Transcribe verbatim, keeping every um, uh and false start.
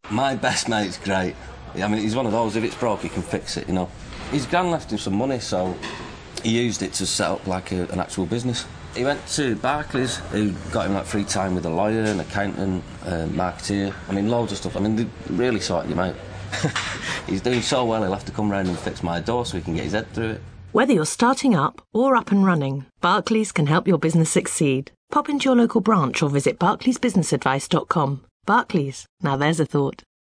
My best mate's great. I mean, he's one of those, if it's broke, he can fix it, you know. His gran left him some money, so he used it to set up, like, a, an actual business. He went to Barclays, who got him, like, free time with a lawyer, an accountant, uh, marketeer. I mean, loads of stuff. I mean, they really sorted him out. He's doing so well, he'll have to come round and fix my door so he can get his head through it. Whether you're starting up or up and running, Barclays can help your business succeed. Pop into your local branch or visit barclays business advice dot com. Barclays, now there's a thought.